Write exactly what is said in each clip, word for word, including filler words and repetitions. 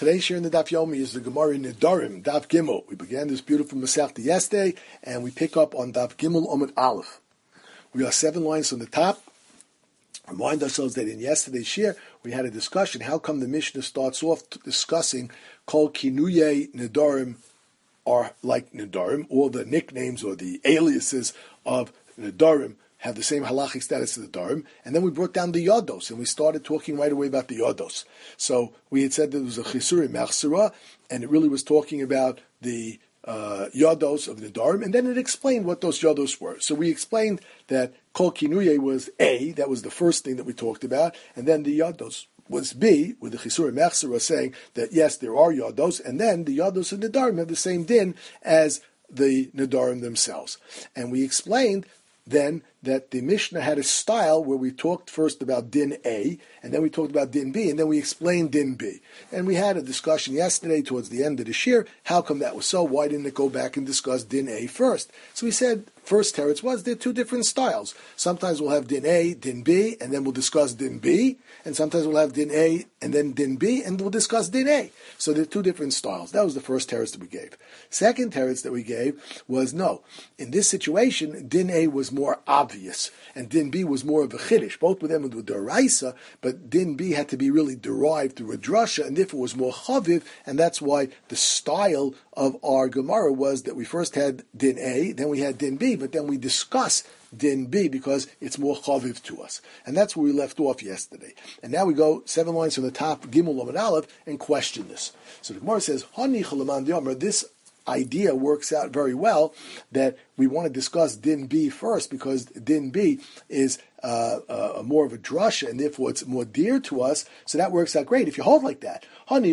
Today's share in the Daf Yomi is the Gemara in Nedarim, Daf Gimel. We began this beautiful Masechta yesterday, and we pick up on Daf Gimel Amud Aleph. We are seven lines from the top. Remind ourselves that in yesterday's share, we had a discussion. How come the Mishnah starts off discussing Kol Kinuye Nedarim are like Nedarim, all the nicknames or the aliases of Nedarim have the same halachic status as the Darim, and then we brought down the Yodos, and we started talking right away about the Yodos. So we had said there was a Chisuri Mechsura, and it really was talking about the uh, Yodos of the Darim, and then it explained what those Yodos were. So we explained that Kol Kinuye was A, that was the first thing that we talked about, and then the Yodos was B, with the Chisuri Mechsura saying that yes, there are Yodos, and then the Yodos of the Darim have the same din as the Nedarim themselves. And we explained then that the Mishnah had a style where we talked first about Din A, and then we talked about Din B, and then we explained Din B. And we had a discussion yesterday towards the end of the shir, how come that was so? Why didn't it go back and discuss Din A first? So we said, first teretz was there are two different styles. Sometimes we'll have Din A, Din B, and then we'll discuss Din B, and sometimes we'll have Din A, and then Din B, and we'll discuss Din A. So there are two different styles. That was the first teretz that we gave. Second teretz that we gave was, no, in this situation, Din A was more obvious, and Din B was more of a chiddush. Both of them were deraisa, but Din B had to be really derived through a drasha, and therefore was more chaviv, and that's why the style of our Gemara was that we first had Din A, then we had Din B, but then we discuss Din B because it's more chaviv to us. And that's where we left off yesterday. And now we go seven lines from the top, Gimel Amud Aleph, and question this. So the Gemara says, Hani Chalaman Diamar, this idea works out very well that we want to discuss Din B first because Din B is uh, uh, more of a drasha and therefore it's more dear to us. So that works out great if you hold like that.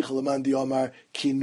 That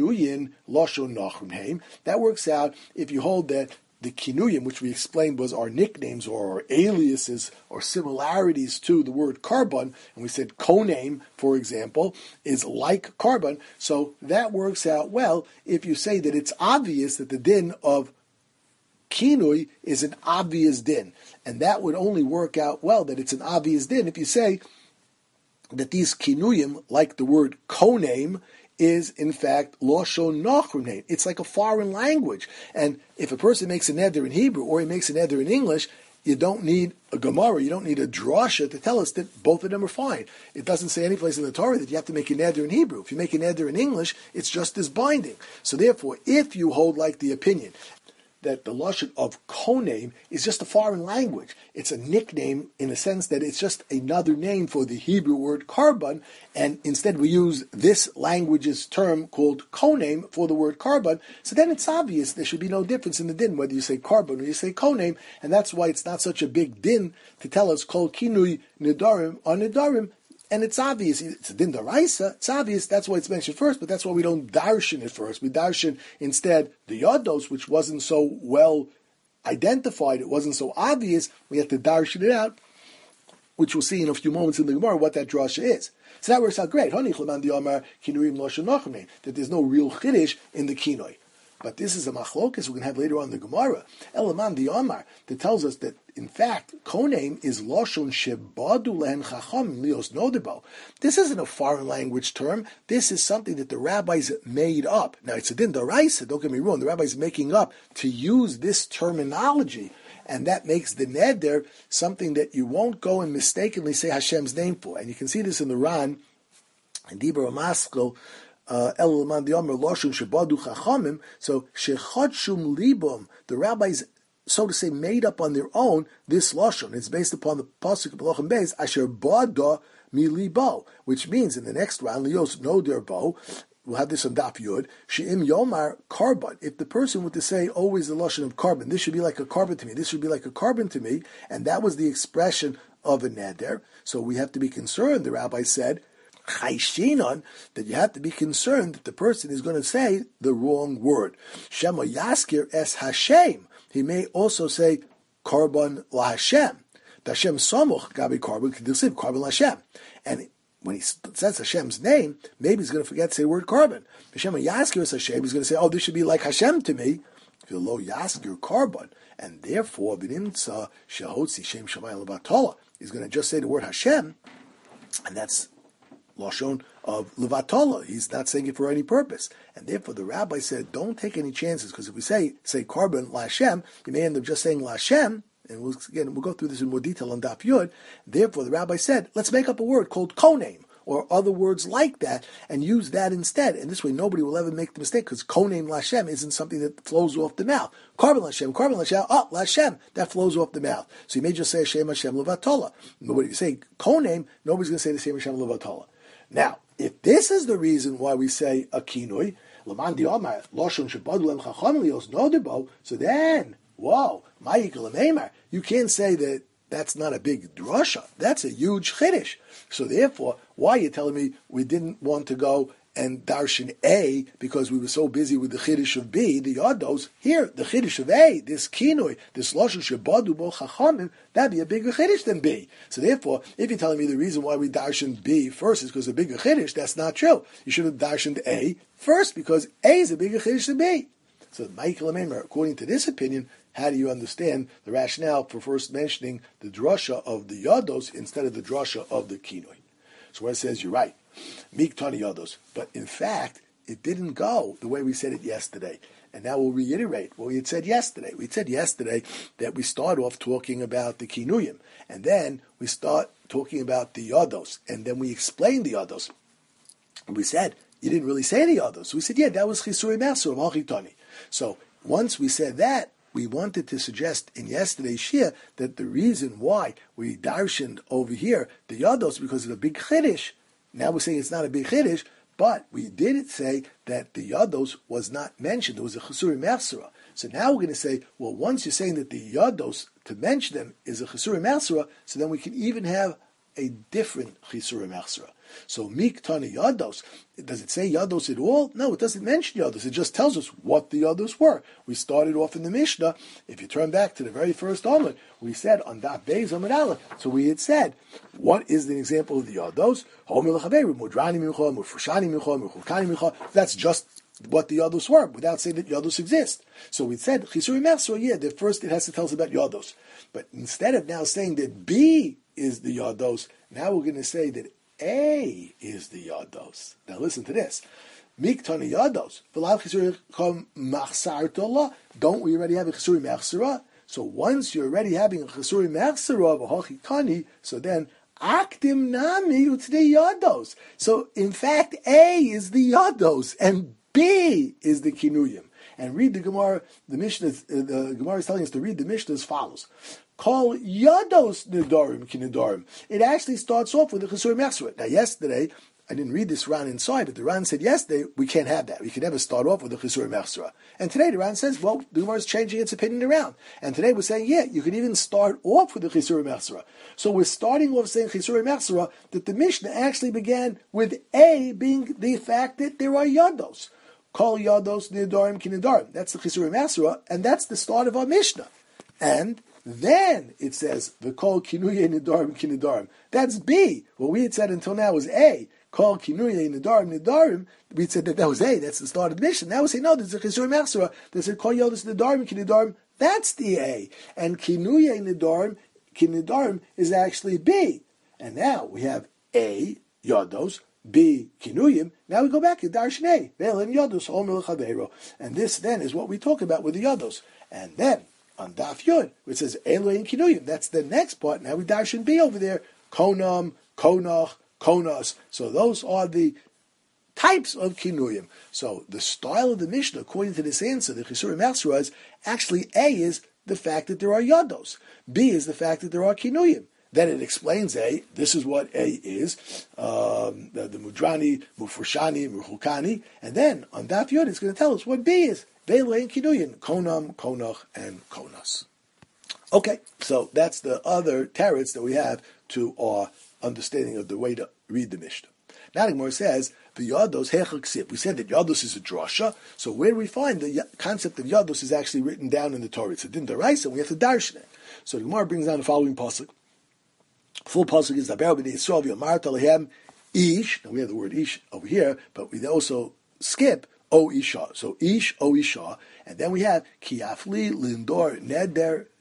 works out if you hold that the kinuyim, which we explained was our nicknames or our aliases or similarities to the word carbon, and we said koname, for example, is like carbon. So that works out well if you say that it's obvious that the din of kinui is an obvious din. And that would only work out well that it's an obvious din if you say that these kinuyim, like the word koname, is in fact Lashon Nachrunein. It's like a foreign language. And if a person makes a neder in Hebrew or he makes a neder in English, you don't need a Gemara, you don't need a drasha to tell us that both of them are fine. It doesn't say any place in the Torah that you have to make a neder in Hebrew. If you make a neder in English, it's just as binding. So therefore, if you hold like the opinion that the lashon of koname is just a foreign language. It's a nickname in a sense that it's just another name for the Hebrew word carbon, and instead we use this language's term called koname for the word carbon, so then it's obvious there should be no difference in the din, whether you say carbon or you say koname, and that's why it's not such a big din to tell us kol kinui nedarim or nedarim. And it's obvious, it's a din daraisa, it's obvious, that's why it's mentioned first, but that's why we don't darshan it first. We darshan instead the yodos, which wasn't so well identified, it wasn't so obvious, we have to darshan it out, which we'll see in a few moments in the Gemara what that drasha is. So that works out great, that there's no real chiddush in the kinoi. But this is a machlokas we're going to have later on in the Gemara. Elaman the Amar that tells us that in fact koname is lashon shebadu lehen chacham lios nodebo. This isn't a foreign language term. This is something that the rabbis made up. Now it's a din daraisa. Don't get me wrong. The rabbis making up to use this terminology, and that makes the neder something that you won't go and mistakenly say Hashem's name for. And you can see this in the Ran and Dibur Maskil. Uh, so shechadshum libum, the rabbis, so to say, made up on their own this lashon. It's based upon the pasuk of Melachim Beis, asher bada milibo, which means in the next round, lios no der bo. We'll have this on Daf Yud. She'im yomar carbon. If the person were to say always the lashon of carbon, this should be like a carbon to me. This should be like a carbon to me, and that was the expression of a neder. So we have to be concerned. The rabbi said, Chayshinon, that you have to be concerned that the person is going to say the wrong word. Shema Yaskir es Hashem. He may also say Karban la Hashem. Hashem Samuch Gabi Karban Kedusib Karban la Hashem. And when he says Hashem's name, maybe he's going to forget to say the word carbon. Shema Yaskir es Hashem. He's going to say, oh, this should be like Hashem to me. V'lo Yaskir Karban. And therefore, V'nimtza Shehotzi Shem Shamayim Levatala. He's going to just say the word Hashem, and that's lashon of levatola. He's not saying it for any purpose, and therefore the rabbi said, don't take any chances, because if we say say carbon lashem, you may end up just saying lashem. And we'll, again, we'll go through this in more detail on Daf Yud. Therefore, the rabbi said, let's make up a word called konem, or other words like that, and use that instead. And this way, nobody will ever make the mistake, because konem lashem isn't something that flows off the mouth. Carbon lashem, carbon lashem, oh, lashem, that flows off the mouth. So you may just say Hashem Hashem levatola. But when you say konem, nobody's going to say the same Hashem levatola. Now, if this is the reason why we say a kinui, so then, whoa, you can't say that that's not a big drasha. That's a huge chiddush. So therefore, why are you telling me we didn't want to go and darshan A because we were so busy with the chiddush of B, the yados? Here, the chiddush of A, this kinoi, this lashon shebadu bo chachamim, that'd be a bigger chiddush than B. So therefore, if you're telling me the reason why we darshan B first is because of a bigger chiddush, that's not true. You should have darshaned A first because A is a bigger chiddush than B. So Michael Amemer, according to this opinion, how do you understand the rationale for first mentioning the drasha of the yados instead of the drasha of the kinoi? So where it says, you're right, mik tani yados. But in fact, it didn't go the way we said it yesterday. And now we'll reiterate what we had said yesterday. We had said yesterday that we start off talking about the kinuyim, and then we start talking about the yados, and then we explain the yados. And we said, you didn't really say the yados. So we said, yeah, that was chisuri maser of hachitani. So once we said that, we wanted to suggest in yesterday's shir that the reason why we darshaned over here the yados because of the big chiddush. Now we're saying it's not a big chiddush, but we did say that the yados was not mentioned. It was a chesuri mersura. So now we're going to say, well, once you're saying that the yados, to mention them, is a chesuri mersura, so then we can even have a different chesuri mersura. So mik tani yados, does it say yados at all? No, it doesn't mention yados. It just tells us what the yados were. We started off in the Mishnah. If you turn back to the very first Amud, we said on Daf Beis Amud Aleph. So we had said, what is the example of the yados? That's just what the yados were, without saying that yados exist. So we said chisuri mersura, yeah, that first it has to tell us about yados. But instead of now saying that B is the yados, now we're going to say that A is the yados. Now listen to this. Miktani yados. Don't we already have a chesuri mechsera? So once you're already having a chesuri mechsera of a hachitani, so then akdim nami u'tnei yados. So in fact, A is the yados and B is the kinuyim. And read the Gemara. The Mishnah, the Gemara is telling us to read the Mishnah as follows. Call yados nidarim kinidarim. It actually starts off with the chesuri mechsera. Now yesterday, I didn't read this Ran inside, but the Ran said yesterday, we can't have that. We can never start off with the chesuri mechsera. And today the Ran says, well, the Gemara is changing its opinion around. And today we're saying, yeah, you can even start off with the chesuri mechsera. So we're starting off saying chesuri mechsera, that the Mishnah actually began with A being the fact that there are yados. Call yados nidarim kinidarim. That's the chesuri mechsera, and that's the start of our Mishnah. And then it says, V'kol kinuye nidarim kinidarim. That's B. What we had said until now was A. Call kinuye nidarim nidarim. We said that that was A. That's the start of the mission. Now we say, no, there's a chesuri mechsera. They said, Call yados nidarim kinidarim. That's the A. And kinuye nidarim kinidarim is actually B. And now we have A, yados, B, kinuyim. Now we go back to darshan A. Ve'elin yados, omer l'chaveiro. And this then is what we talk about with the yados. And then, on Daf Yud, which says Eloin Kinuyim. That's the next part. Now we darshan B over there. Konam, Konach, Konas. So those are the types of Kinuyim. So the style of the Mishnah, according to this answer, the Chisuri Mechsera is actually A is the fact that there are Yados. B is the fact that there are Kinuyim. Then it explains A. This is what A is. Um, the, the Mudrani, Mufrashani, Muchukani. And then on Daf Yud, it's going to tell us what B is. Ve'elein Kinuyin, Konam, Konach, and Konas. Okay, so that's the other teretz that we have to our understanding of the way to read the Mishnah. Now the Gemara says, the Yados Hechel Ksib. We said that Yados is a drasha, so where do we find the concept of Yados is actually written down in the Torah? It's a din d'oraisa, and we have to darshan it. So the Gemara brings down the following pasuk. Full pasuk is Daber b'nei Yisrael v'yomar talehem ish. Now we have the word ish over here, but we also skip O Isha. So Ish, O Isha. And then we have Kiafli, Lindor, Neder,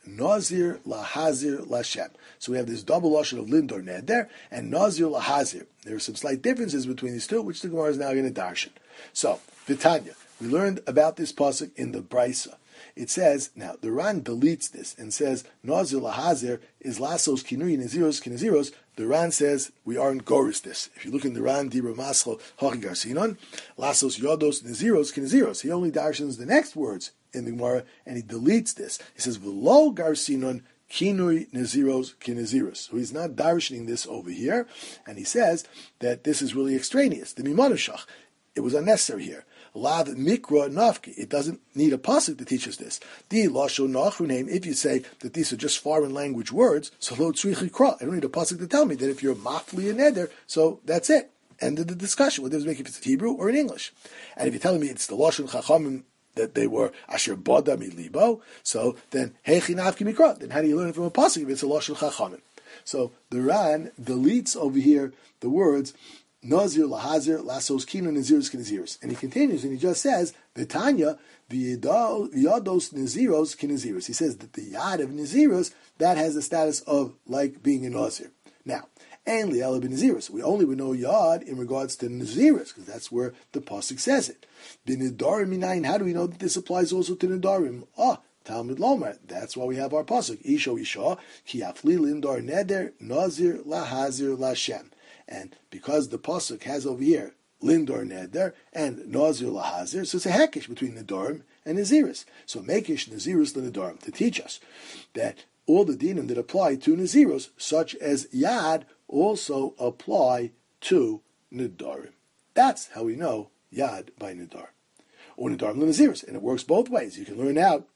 Nazir lahazir lashem. So we have this double lashon of lindor neder and Nazir lahazir. There are some slight differences between these two, which the Gemara is now going to darshan. So, Vitanya, we learned about this pasuk in the Brisa. It says, now, the Ran deletes this and says, Nazir lahazir is lasos kinui naziros kinaziros. The Ran says, we aren't goris this. If you look in the Ran, Dibra Maschal, Hachi Garcinon, lasos yodos naziros kinaziros. He only darshans the next words in the Gemara, and he deletes this. He says, v'lo garcinon kinui naziros kinaziros. So he's not darshaning this over here, and he says that this is really extraneous. The mimanushach, it was unnecessary here. Lav mikra nafki. It doesn't need a pasuk to teach us this. Di lasho nachru name. If you say that these are just foreign language words, so lo tzrichi kra. I don't need a pasuk to tell me that if you're mafli and neder, so that's it. End of the discussion. What does it make if it's Hebrew or in English? And if you're telling me it's the lashon chachamim that they were asher bada milibo, so then hechi nafki mikra. Then how do you learn it from a pasuk if it's a lashon chachamim? So the Ran deletes over here the words Nazir lahazir lasos kinu naziros kinaziros, and he continues and he just says Vitanya v'yados naziros kinaziros. He says that the yad of naziros that has the status of like being a nazir. Now, and li'ela b'naziros, we only would know yad in regards to naziros because that's where the pasuk says it. B'nedarim minayin. How do we know that this applies also to nedarim? Ah. Talmud Lomar. That's why we have our pasuk. Isho isha ki afli lindar neder nazir lahazir lashem. And because the pasuk has over here lindor neder and nazir lahazir, so it's a hekish between nedarim and naziris. So makish naziris lenedarim to teach us that all the dinim that apply to naziros, such as yad, also apply to nedarim. That's how we know yad by nedar or nedarim lenaziris, and it works both ways. You can learn out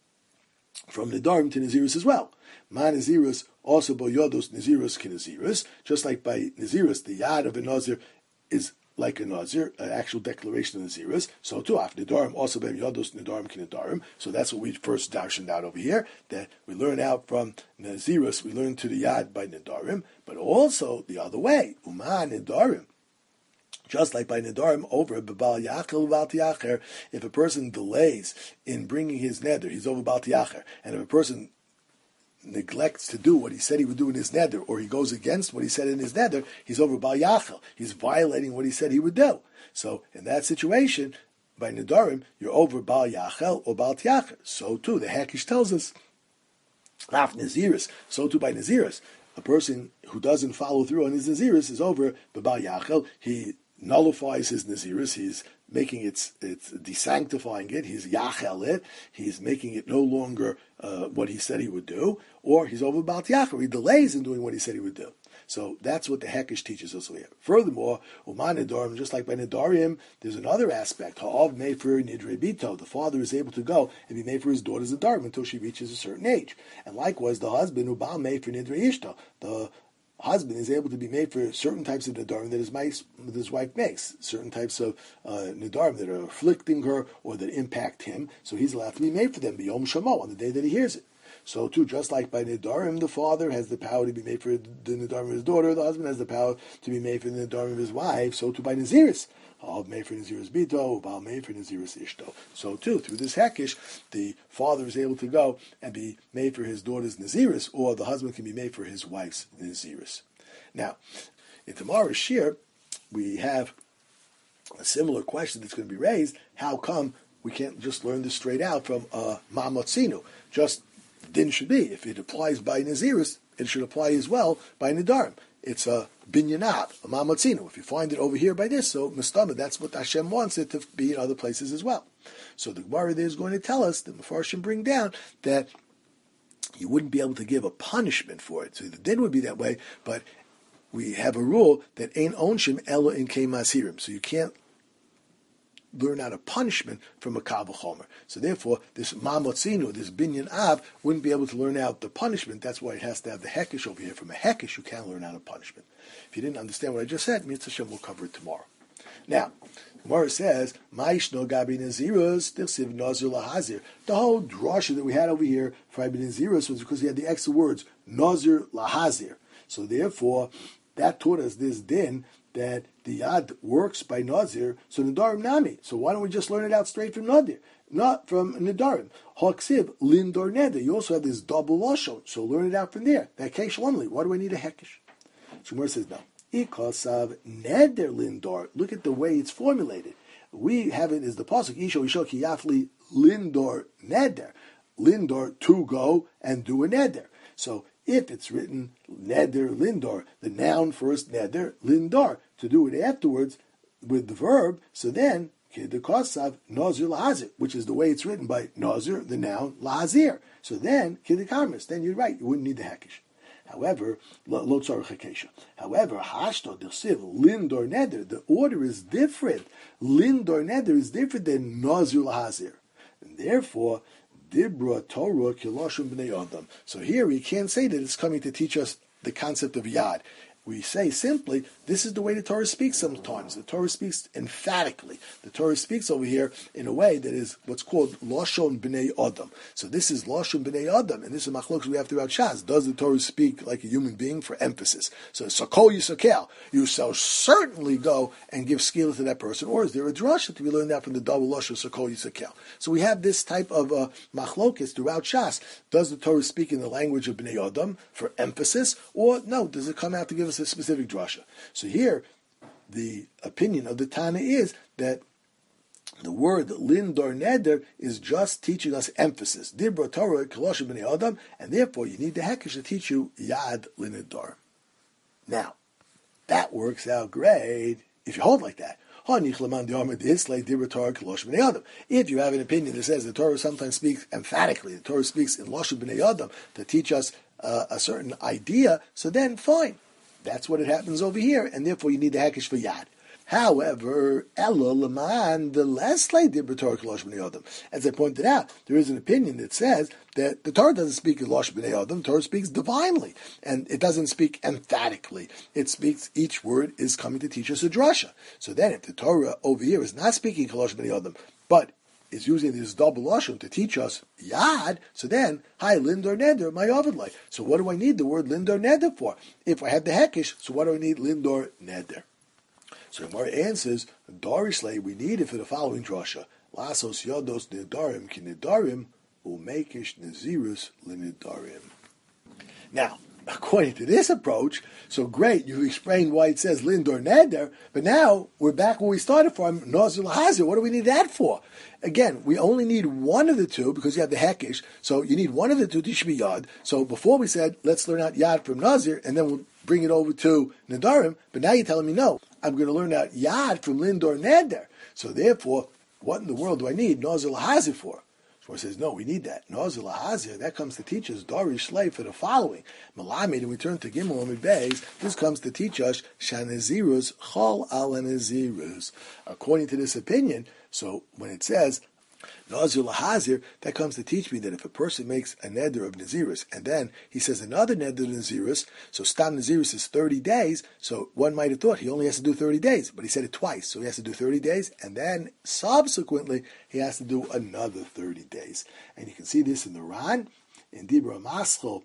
from Nedarim to Naziris as well. Ma Naziris also by Yodos Naziris ki Naziris, just like by Naziris, the Yad of a Nazir is like a Nazir, an actual declaration of Naziris. So too, after Nedarim, also by Yodos Nedarim ki Nedarim. So that's what we first darshaned out over here, that we learn out from Naziris, we learn to the Yad by Nedarim, but also the other way, Uma Nedarim. Just like by Nedarim over B'Bal Yachel B'Bal Tiacher, if a person delays in bringing his neder, he's over B'Bal Tiacher. And if a person neglects to do what he said he would do in his neder, or he goes against what he said in his neder, he's over B'Bal Yachel. He's violating what he said he would do. So in that situation, by Nedarim, you're over B'Bal Yachel or B'Bal Tiacher. So too, the Hakish tells us, Laf Naziris, so too by Naziris. A person who doesn't follow through on his Naziris is over B'Bal Yachel. He nullifies his Naziris, he's making it, it's desanctifying it, he's yachel it, he's making it no longer uh, what he said he would do, or he's over B'Bal Tiacher, he delays in doing what he said he would do. So that's what the Hekesh teaches us here. Furthermore, Uman Nedarim, just like by Nedarim, there's another aspect, Ha'av made for Nidre Bito, the father is able to go and be made for his daughter's Nedarim until she reaches a certain age. And likewise, the husband, Ubal made for Nidre Ishta, the husband is able to be made for certain types of nedarim that his, mice, that his wife makes, certain types of uh, nedarim that are afflicting her or that impact him, so he's allowed to be made for them, b'yom shamo, on the day that he hears it. So too, just like by nedarim, the father has the power to be made for the nedarim of his daughter, the husband has the power to be made for the nedarim of his wife, so too by naziris. Ha'av made for Naziris Bito, Baal made for Naziris Ishto. So too, through this Hekish, the father is able to go and be made for his daughter's Naziris, or the husband can be made for his wife's Naziris. Now, in tomorrow's Shir, we have a similar question that's going to be raised. How come we can't just learn this straight out from uh, Ma'amotzinu? Just din should be. If it applies by Naziris, it should apply as well by Nedarim. It's a binyanat, a mamatzinu. If you find it over here by this, so mistama, that's what Hashem wants it to be in other places as well. So the Gemara there is going to tell us, the Mefarshim bring down, that you wouldn't be able to give a punishment for it. So the din would be that way, but we have a rule that ain't onshim elo in kemasirim. So you can't learn out a punishment from a Kavah Chomer. So therefore, this Ma'amotzinu, this Binyan Av, wouldn't be able to learn out the punishment. That's why it has to have the Hekish over here. From a Hekish, you can learn out a punishment. If you didn't understand what I just said, Mitzvah Hashem will cover it tomorrow. Now, Gemara says, Ma'ishno Gabi Nazirus, Tirsiv Nazir Lahazir. The whole drasha that we had over here for Ibn Nazirus was because he had the extra words, Nazir Lahazir. So therefore, that taught us this din, that the Yad works by Nazir, so Nidarim Nami. So why don't we just learn it out straight from Nadir? Not from Nidarim. Haksiv, Lindor Neder. You also have this double lashon, so learn it out from there. That Hekesh Lamli. Why do I need a Hekesh? So Gemara says no. Ikasav Neder Lindor. Look at the way it's formulated. We have it as the pasuk Isho Isho Kiyafli Lindor Neder. Lindor to go and do a Neder. So if it's written Neder Lindor, the noun first Neder Lindor, to do it afterwards with the verb, so then Kidikasav Nazir Lahazir, which is the way it's written by Nazir, the noun Lahazir. So then Kidikamis, then you're right, you wouldn't need the Hekesh. However, lo tzarich hakesha. However, hashto d'chsiv lindor neder. The order is different. Lindor neder is different than nazir lahazir, and therefore dibra Torah kiloshim b'nei adam. So here we can't say that it's coming to teach us the concept of yad. We say simply, this is the way the Torah speaks sometimes. The Torah speaks emphatically. The Torah speaks over here in a way that is what's called Lashon B'nei Adam. So this is Lashon B'nei Adam, and this is machlokes we have throughout Shas. Does the Torah speak like a human being for emphasis? So Sakol Yisakel, you shall certainly go and give skill to that person, or is there a drasha to be learned out from the double Lashon Sakol Yisakel? So we have this type of uh, machlokes throughout Shas. Does the Torah speak in the language of B'nei Adam for emphasis, or no, does it come out to give us a specific drasha? So here, the opinion of the Tana is that the word lindor neder is just teaching us emphasis. Dibra Torah koloshim b'nei adam, and therefore you need the hekesh to teach you yad linidor. Now, that works out great if you hold like that. If you have an opinion that says the Torah sometimes speaks emphatically, the Torah speaks in lashon b'nei adam to teach us uh, a certain idea, so then fine. That's what it happens over here, and therefore you need the hekesh for yad. However, elo leman the less like the Torah kolosh b'nei adam. As I pointed out, there is an opinion that says that the Torah doesn't speak losh b'nei adam. The Torah speaks divinely, and it doesn't speak emphatically. It speaks, each word is coming to teach us a drasha. So then, if the Torah over here is not speaking kolosh b'nei adam, but is using this double lashon to teach us yad, so then, hi, lindor neder, my ovidlai. So what do I need the word lindor neder for? If I have the hekesh, so what do I need lindor neder? So Gemara answers, Darishle, we need it for the following drasha. Lasos yodos nedarim ki nedarim umekish nezirus linidarim. Now, according to this approach, so great, you explained why it says lindor neder, but now we're back where we started from, nazir lahazir. What do we need that for? Again, we only need one of the two because you have the hekesh, so you need one of the two to be yad. So before we said, let's learn out yad from nazir, and then we'll bring it over to nedarim, but now you're telling me no, I'm going to learn out yad from lindor neder. So therefore, what in the world do I need nazir lahazir for? So it says, no, we need that. Nazir lahazir, that comes to teach us Darish Shlei for the following. Malamed, and we turn to Gimel Amid Beis, this comes to teach us Shanazirus Chol al Nazirus. According to this opinion, so when it says Nazir lahazir, that comes to teach me that if a person makes a neder of Nazirus, and then he says another neder of Nazirus, so Stam Nazirus is thirty days, so one might have thought he only has to do thirty days, but he said it twice, so he has to do thirty days, and then subsequently he has to do another thirty days. And you can see this in the Ran, in Dibra Maschel,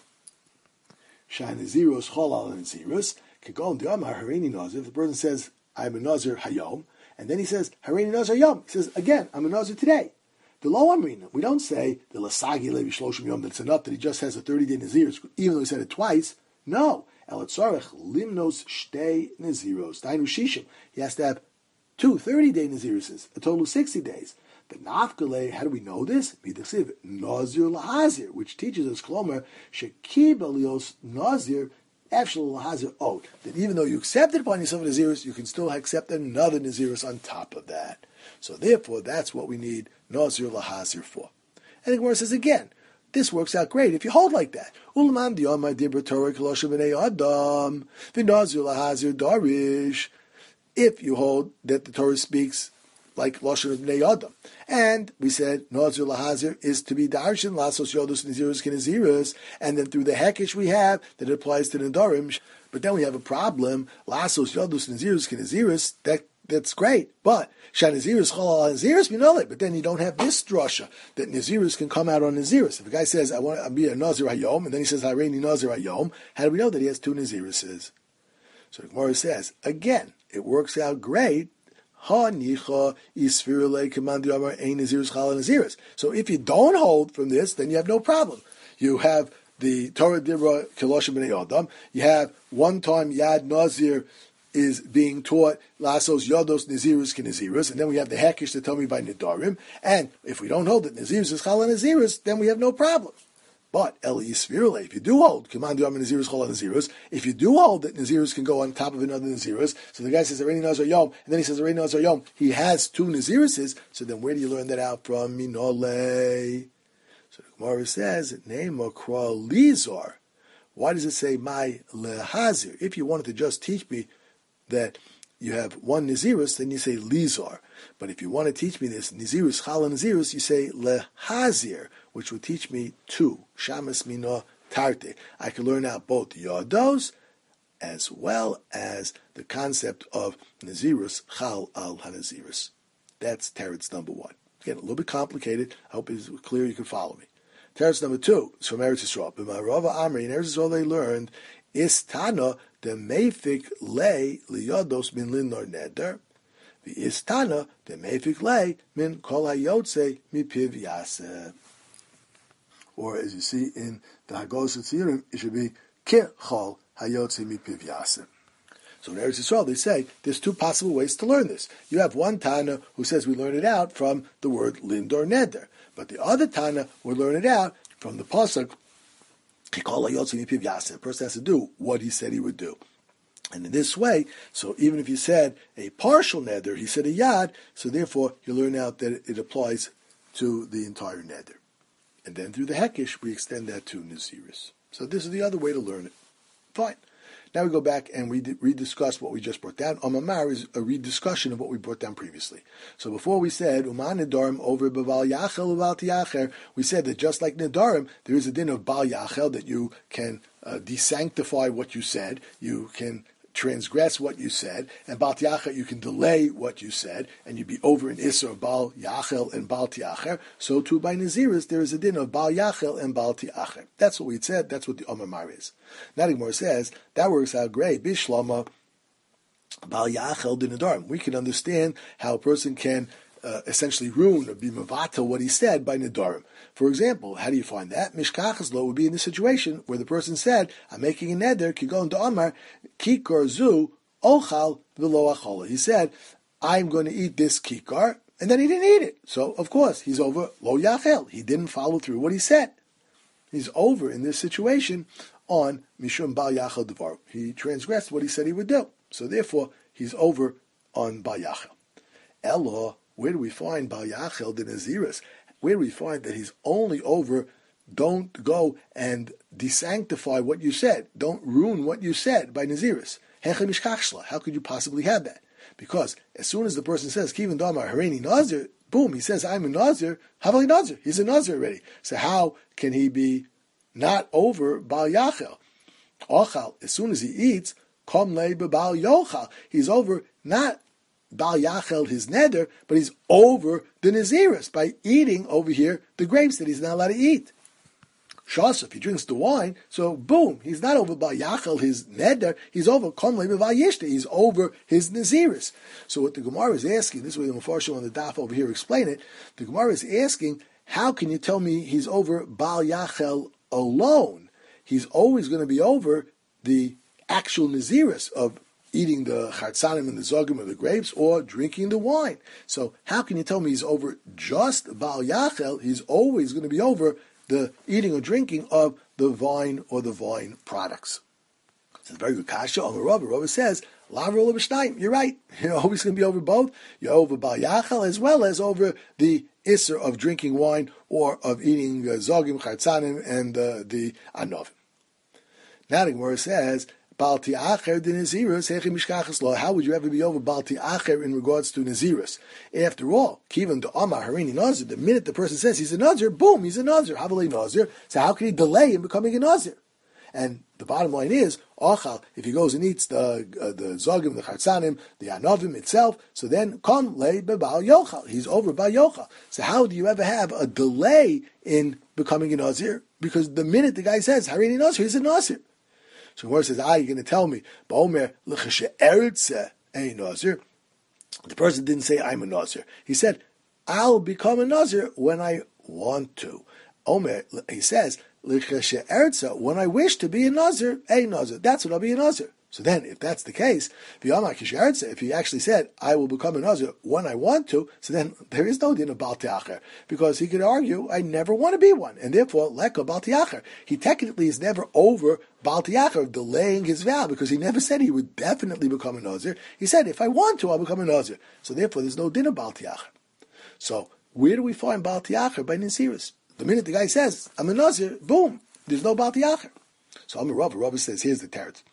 Shai Nazirus, Chol al Nazirus, Kegol Diamar Harini Nazir, if the person says, I'm a Nazir Hayom, and then he says, Hareini Nazir Yom. He says, again, I'm a Nazir today. The Lo Amrina, we don't say, the Lasagi Levi Shloshim Yom, that's enough that he just has a thirty-day Nazir, even though he said it twice. No. Elatzarech Limnos Shtei Naziros. Dainu Shishim. He has to have two thirty-day Naziruses, a total of sixty days. The Nafkale, how do we know this? Midasiv Nazir Lahazir, which teaches us, Klomer, Shekib Elios Nazir, oh, that even though you accepted upon yourself a Nazirus, you can still accept another Nazirus on top of that. So therefore, that's what we need Nazir Lahazir for. And the Gemara says again, this works out great if you hold like that. Ulman diyama dibra Torah koloshim b'nei adam v'Nazir Lahazir darish. If you hold that the Torah speaks like Lashon of Bnei Adam. And we said, Nazir Lahazir is to be Darshan, Lasos Yodus Nazirus Kinazirus, and then through the Hekesh we have that it applies to Nadarim. But then we have a problem, Lasos Yodus Nazirus Kinazirus, that that's great. But Shanazirus Chalal Nazirus, we know it. But then you don't have this drasha that Nazirus can come out on Nazirus. If a guy says, I want to be a Nazir Hayom, and then he says, Hareini Nazir Hayom, how do we know that he has two Naziruses? So the Gemara says, again, it works out great. So if you don't hold from this, then you have no problem. You have the Torah Dibra Keloshim B'nei Adam. You have one time Yad Nazir is being taught Lasos Yodos Nazirus Kinazirus, and then we have the Hekish to tell me by Nidarim. And if we don't hold that Nazirus is Chala Nazirus, then we have no problem. But Eli Yisvirle, if you do hold Command Yom Nazirus Chala Nazirus, if you do hold that Nazirus can go on top of another Nazirus, so the guy says Areni Nazar Yom, and then he says Areni Nazar Yom, he has two Naziruses. So then where do you learn that out from? Minole. So the Gemara says, Name Kra Lizar. Why does it say my lehazir? If you wanted to just teach me that you have one Nazirus, then you say Lizar. But if you want to teach me this Nazirus, Chala Nazirus, you say lehazir, which would teach me two. Shamas Mina Tarte. I can learn out both Yodos as well as the concept of Nazirus, Chal al HaNazirus. That's teretz number one. Again, a little bit complicated. I hope it's clear you can follow me. Teretz number two is from Eretz Yisrael. B'Marava Amri, in Eretz Yisrael they learned, Istana the Meifik lei liyodos min linor neder, the Istana the Meifik lei min kol hayotze mipiv yaseh. Or as you see in the Haggadah Tzirim, it should be Ki Chol Hayotze Mipiv Yaseh. So in Eretz Yisrael, they say there's two possible ways to learn this. You have one Tana who says we learn it out from the word Lindor Neder, but the other Tana will learn it out from the pasuk Ki Chol Hayotze Mipiv Yaseh. The person has to do what he said he would do. And in this way, so even if you said a partial Neder, he said a Yad, so therefore you learn out that it applies to the entire Neder. And then through the Hekish, we extend that to Nazirus. So this is the other way to learn it. Fine. Now we go back and we rediscuss what we just brought down. Amamar is a rediscussion of what we brought down previously. So before we said, Uman Nidarim over Baval Yachel Uval Tiacher, we said that just like Nidarim, there is a din of Bal Yachel, that you can uh, desanctify what you said, you can transgress what you said, and Bal Tiacher, you can delay what you said, and you'd be over in Isser, Bal Yachel, and Bal Tiacher. So too by Naziris, there is a din of Bal Yachel and Bal Tiacher. That's what we said, that's what the Omar is. Now the Gemara says, that works out great. Bishlama, Bal Yachel Dinadarm. We can understand how a person can uh, essentially ruin or be mavata what he said by Nidarim. For example, how do you find that? Mishkachas would be in the situation where the person said, I'm making a neder, kigon to Amar, kikar zu, ochal v'lo achola. He said, I'm going to eat this kikar, and then he didn't eat it. So, of course, he's over lo yachel. He didn't follow through what he said. He's over in this situation on mishum bal yachel devar. He transgressed what he said he would do. So, therefore, he's over on bal yachel. Elo, where do we find bal yachel the Naziris? Where do we find that he's only over, don't go and desanctify what you said, don't ruin what you said by Naziris. How could you possibly have that? Because as soon as the person says, Kivin Damar Harini Nazir, boom, he says, I'm a Nazir, Havali Nazir, he's a Nazir already. So how can he be not over Bal Yachel? Ochal, as soon as he eats, Kom Le Bal Yochal, he's over not Bal Yachel his neder, but he's over the Naziris by eating over here the grapes that he's not allowed to eat. Shas, if he drinks the wine, so boom, he's not over Bal Yachel his neder, he's over Kom Le Bal Yishte, he's over his Naziris. So what the Gemara is asking, this is where the Mefarshim on the daf over here explain it, the Gemara is asking, how can you tell me he's over Bal Yachel alone? He's always going to be over the actual Naziris of eating the chartzanim and the zogim of the grapes, or drinking the wine. So how can you tell me he's over just Bal Yachel? He's always going to be over the eating or drinking of the vine or the vine products. It's a very good kasha. Amar Rava, Rava says, Lavro Lebishnaim, you're right. You're always going to be over both. You're over Bal Yachel as well as over the isser of drinking wine or of eating uh, zogim, chartzanim, and uh, the anovim. Now the Gemara says, Balti Acher the Nazirus, Hechi Mishkachas Law. How would you ever be over Balti Acher in regards to Nazirus? After all, Kivan to Amar Harini Nazir, the minute the person says he's a Nazir, boom, he's a Nazir. Havalei Nazir. So how can he delay in becoming a Nazir? And the bottom line is, Ochal, if he goes and eats the uh, the Zogim, the Chartzanim, the Anovim itself, so then Kom Le Bebal Yochal. He's over by Yochal. So how do you ever have a delay in becoming a Nazir? Because the minute the guy says Harini Nazir, he's a Nazir. So Gemara says, ah, you're going to tell me, Ba'omer l'chashe eretze ein nazir. The person didn't say, I'm a nazir. He said, I'll become a nazir when I want to. Omer, he says, l'chashe eretze, when I wish to be a nazir, ein nazir. That's when I'll be a nazir. So then, if that's the case, if he actually said, I will become a nazir when I want to, so then there is no din of Baal Te'acher, because he could argue, I never want to be one, and therefore, leka Baal Te'acher. He technically is never over Baal Te'acher, delaying his vow, because he never said he would definitely become a nazir. He said, if I want to, I'll become a nazir. So therefore, there's no din of Baal Te'acher. So, where do we find Baal Te'acher? By Nesiris. The minute the guy says, I'm a nazir, boom, there's no Baal Te'acher. So I'm a Rabbi. Rabbi says, here's the teretz.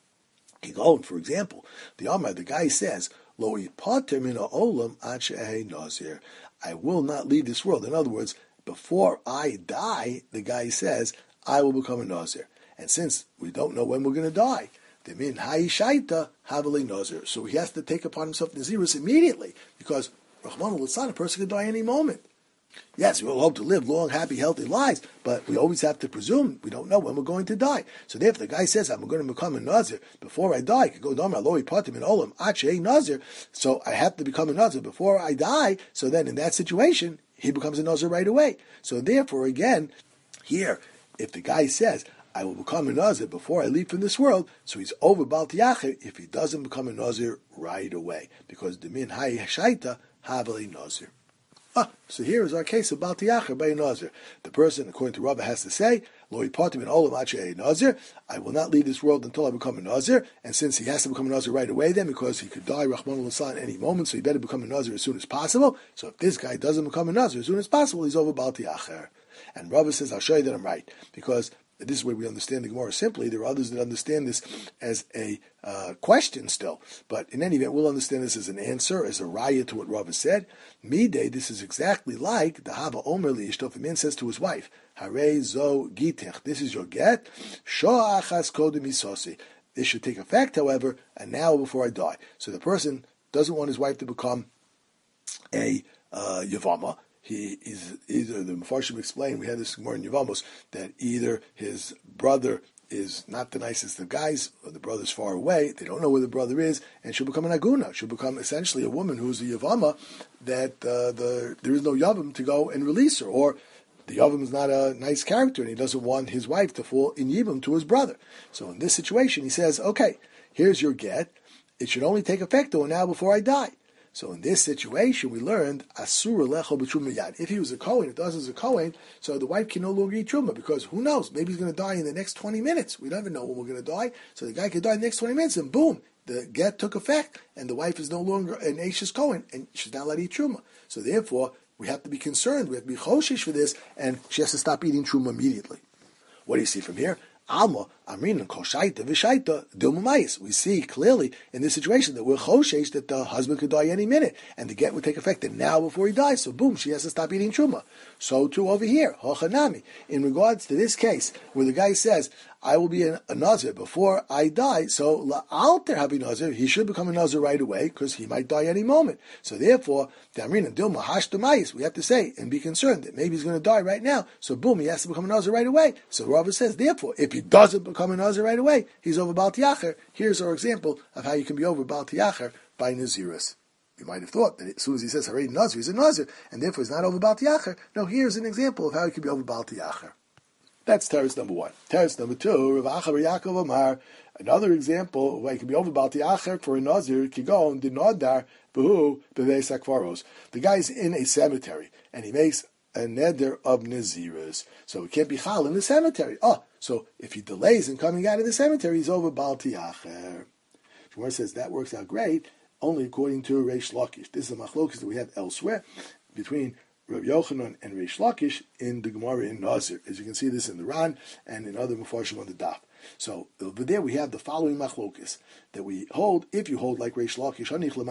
Kigon, for example, the Amar, the guy says, Lo yipater min ha'olam ad she'eh nazir. I will not leave this world. In other words, before I die, the guy says, I will become a nazir. And since we don't know when we're going to die, the min ha'ishaita havali nazir. So he has to take upon himself nazirus immediately, because Rahman al-Litzan, a person could die any moment. Yes, we all hope to live long, happy, healthy lives, but we always have to presume we don't know when we're going to die. So therefore, the guy says, I'm going to become a nazir before I die. I could go down my lowy patim in olam ache nazir. So I have to become a nazir before I die. So then, in that situation, he becomes a nazir right away. So therefore, again, here, if the guy says, I will become a nazir before I leave from this world, so he's over Baal Te'acher if he doesn't become a nazir right away, because the min hay shaita havali nazir. Ah, so here is our case of Baal Te'acher by a nazir. The person, according to Rabbah, has to say, Lo yipatim in olam ad she'eh nazir. I will not leave this world until I become a nazir. And since he has to become a nazir right away, then because he could die Rahman al any moment, so he better become a nazir as soon as possible. So if this guy doesn't become a nazir as soon as possible, he's over Baal Te'acher. And Rabbah says, I'll show you that I'm right, because this is where we understand the Gemara simply. There are others that understand this as a uh, question still. But in any event, we'll understand this as an answer, as a raya to what Rav said. Midday, this is exactly like the Hava Omer Li'ishtof. A man says to his wife, Hare zo gitech, this is your get. Sho'achas kodem isosi. This should take effect, however, an hour before I die. So the person doesn't want his wife to become a uh, Yavama. He is either, the Mefarshim explained, we had this more in Yevamos, that either his brother is not the nicest of guys, or the brother's far away, they don't know where the brother is, and she'll become an aguna. She'll become essentially a woman who's a Yavama, that uh, the there is no Yavam to go and release her, or the Yavam is not a nice character, and he doesn't want his wife to fall in Yivam to his brother. So in this situation, he says, okay, here's your get, it should only take effect though now before I die. So in this situation, we learned asura lecho b'truma yad. If he was a kohen, it does as a kohen, so the wife can no longer eat truma, because who knows? Maybe he's going to die in the next twenty minutes. We don't even know when we're going to die. So the guy could die in the next twenty minutes, and boom, the get took effect, and the wife is no longer an Ashes kohen, and she's not allowed to eat truma. So therefore, we have to be concerned. We have to be choshish for this, and she has to stop eating truma immediately. What do you see from here? Alma, Amrin, Kol Shaita, Vishaita, Dilmamayis. We see clearly in this situation that we're choshesh that the husband could die any minute, and the get would take effect and now before he dies. So boom, she has to stop eating truma. So too over here, Hochanami. In regards to this case, where the guy says, I will be a, a nazir before I die, so la'alter havi nazir, he should become a nazir right away, because he might die any moment. So therefore, the Amrin and Dilma hashtamayis, we have to say and be concerned that maybe he's going to die right now. So boom, he has to become a nazir right away. So Rava says, therefore, if he doesn't become a nazir right away, he's over Baal Te'acher. Here's our example of how you can be over Baal Te'acher by Nazirus. You might have thought that as soon as he says Harei Nazir, he's a Nazir, and therefore he's not over Baal Te'acher. No, here's an example of how he can be over Baal Te'acher. That's teretz number one. Teretz number two, Rav Acha bar Yaakov Amar, another example of how he can be over Baal Te'acher for a Nazir, Kigon, Dinodar, Behu, Beveis HaKvaros. The guy's in a cemetery, and he makes a neder of Naziras. So it can't be chal in the cemetery. Oh, so if he delays in coming out of the cemetery, he's over Baal Te'acher. Gemara says that works out great, only according to Reish Lakish. This is a machlokes that we have elsewhere between Rav Yochanan and Reish Lakish in the Gemara in Nazir. As you can see this in the Ran and in other Mefarshim on the Daf. So over there we have the following machlokes that we hold. If you hold like Reish Lakish,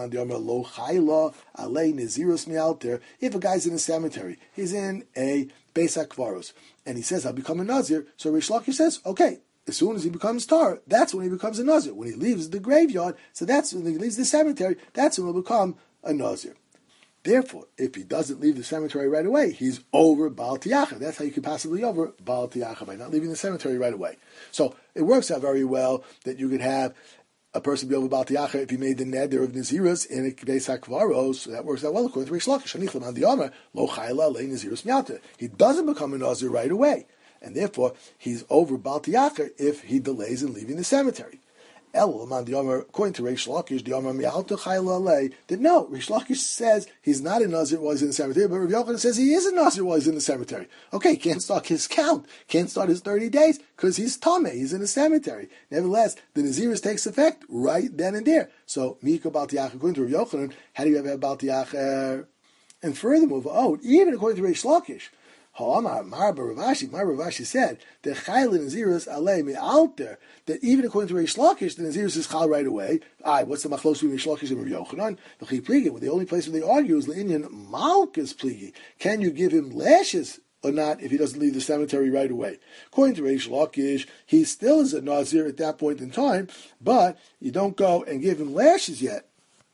lo chayla alei nezirus mialter. If a guy's in a cemetery, he's in a Beis HaKvaros, and he says, I'll become a Nazir. So Reish Lakish says, okay, as soon as he becomes tar, that's when he becomes a Nazir. When he leaves the graveyard, so that's when he leaves the cemetery, that's when he'll become a Nazir. Therefore, if he doesn't leave the cemetery right away, he's over Baal Tiacha. That's how you could possibly over Baal Tiacha, by not leaving the cemetery right away. So it works out very well that you could have a person be over Baal Tiacha if he made the neder of Nazirus in a Beis HaKvaros. So that works out well according to Rish Lakish. Shanichlam Lam Diyomer Lo Chayla Le Nazirus Miata. He doesn't become a Nazir right away, and therefore he's over Baal Tiacha if he delays in leaving the cemetery. El man Diyomer, according to Rish Lakish, Diyomer Mialta Chayla Le, that no, Rish Lakish says he's not a Nazir while he's in the cemetery, but Rav Yochanan says he is a Nazir while he's in the cemetery. Okay, can't start his count, can't start his thirty days, because he's Tameh, he's in the cemetery. Nevertheless, the Nazirus takes effect right then and there. So, Mika Baal Tiacha, according to Rav Yochanan, how do you have Baal Tiacha? And furthermore, oh, even according to Rish Lakish, Ha'amar, Mar Baravashi, Mar Baravashi said that Chayla Nazirus Alei Me'alter, that even according to Rish Lakish, the Nazirus is Chal right away. Aye, what's the Machlos between Rish Lakish and Rav Yochanan? The Chi Pligi, the only place where they argue is Le'inyan Malkus Pligi. Can you give him lashes or not if he doesn't leave the cemetery right away? According to Rish Lakish, he still is a Nazir at that point in time, but you don't go and give him lashes yet.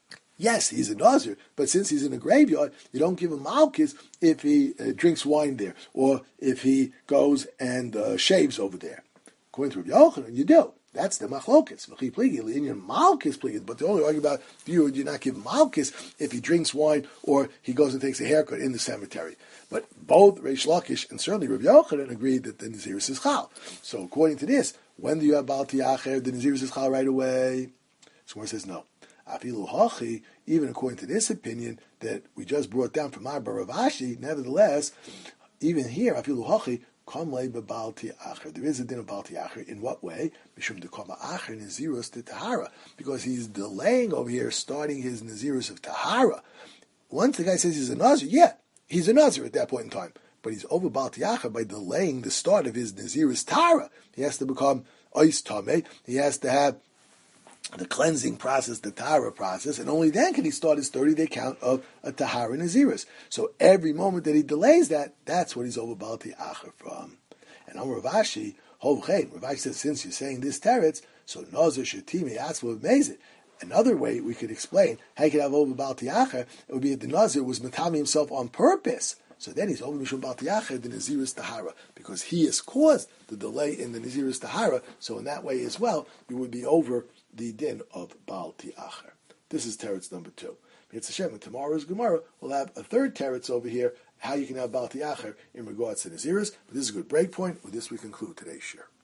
Yes, he's a Nazir, but since he's in a graveyard, you don't give him malchus if he uh, drinks wine there, or if he goes and uh, shaves over there. According to Rav Yochanan, you do. That's the machlokes. Malchus, please. But the only argument about you do not give malchus if he drinks wine or he goes and takes a haircut in the cemetery. But both Reish Lakish and certainly Rav Yochanan agreed that the Nazirus is chal. So according to this, when do you have Baal Tiacher? The Nazirus is chal right away. So says no. Afilu hachi, even according to this opinion that we just brought down from Mar Baravashi, nevertheless, even here, Afilu hachi, kamlei b'Baal Tiacher. There is a din of Baal Tiacher. In what way? Mishum dekama acher nazirus to tahara, because he's delaying over here, starting his nazirus of tahara. Once the guy says he's a nazir, yeah, he's a nazir at that point in time, but he's over Baal Tiacher by delaying the start of his nazirus tahara. He has to become ois tameh. He has to have the cleansing process, the tahara process, and only then can he start his thirty-day count of a tahara nazirus. So every moment that he delays that, that's what he's over Baal Tiacher from. And on Rav Ashi, Hov Chen, Rav Ashi says, since you're saying this teretz, so Nazir Shetimi Atzma Mezit. Another way we could explain how he could have over Baal Tiacher, it would be if the Nazir was matami himself on purpose. So then he's over Mishum Baal Tiacher, the Nazirus Tahara, because he has caused the delay in the Nazirus Tahara. So in that way as well, you would be over the din of Baal Tiacher. This is teretz number two. It's Hashem, and tomorrow's Gemara we'll have a third teretz over here, how you can have Baal Tiacher in regards to Nazirus. But this is a good break point. With this we conclude today's share.